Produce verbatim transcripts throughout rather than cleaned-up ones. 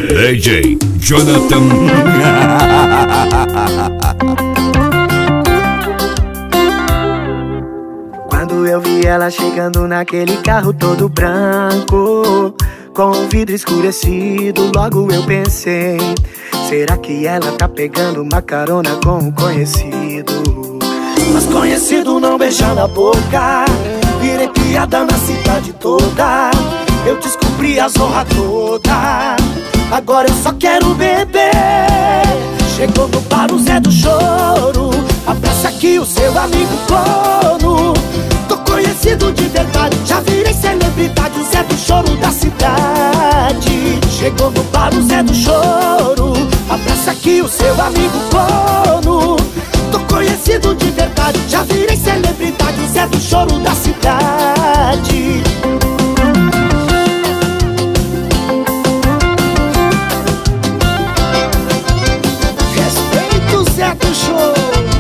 D J Jonathan. Quando eu vi ela chegando naquele carro todo branco, com o vidro escurecido, logo eu pensei: será que ela tá pegando uma carona com um conhecido? Mas conhecido não beija na boca, virei piada na cidade toda. Eu descobri a zorra toda, agora eu só quero beber. Chegou no bar o Zé do Choro, abraça aqui o seu amigo corno. Tô conhecido de verdade, já virei celebridade, o Zé do Choro da cidade. Chegou no bar o Zé do Choro, abraça aqui o seu amigo corno. Tô conhecido de verdade, já virei celebridade, o Zé do Choro da cidade. Respeita o Zé do Choro.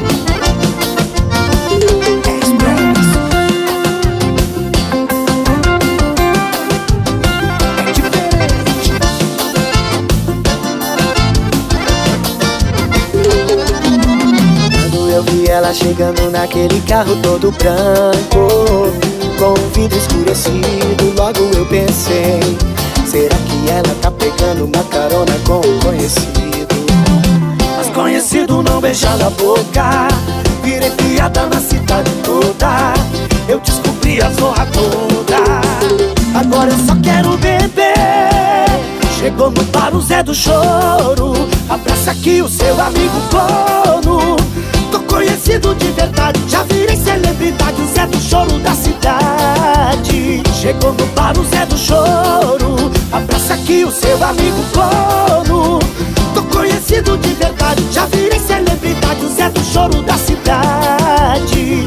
Ela chegando naquele carro todo branco, com o vidro escurecido, logo eu pensei: será que ela tá pegando uma carona com um conhecido? Mas conhecido não beija na boca, virei piada na cidade toda. Eu descobri a zorra toda, agora eu só quero beber. Chegou no bar o Zé do Choro, abraça aqui o seu amigo corno. Tô conhecido de verdade, já virei celebridade, o Zé do Choro da cidade. Chegou no bar o Zé do Choro, abraça aqui o seu amigo corno. Tô conhecido de verdade, já virei celebridade, o Zé do Choro da cidade.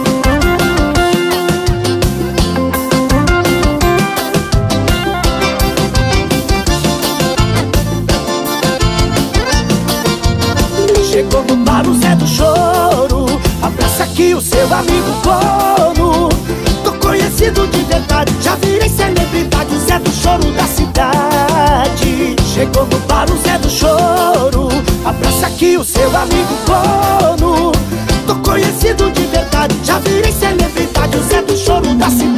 Chegou no bar o Zé do Choro, abraça aqui o seu amigo corno. Tô conhecido de verdade, já virei celebridade, o Zé do Choro da cidade. Chegou no bar o Zé do Choro, abraça aqui o seu amigo corno. Tô conhecido de verdade, já virei celebridade, o Zé do Choro da cidade.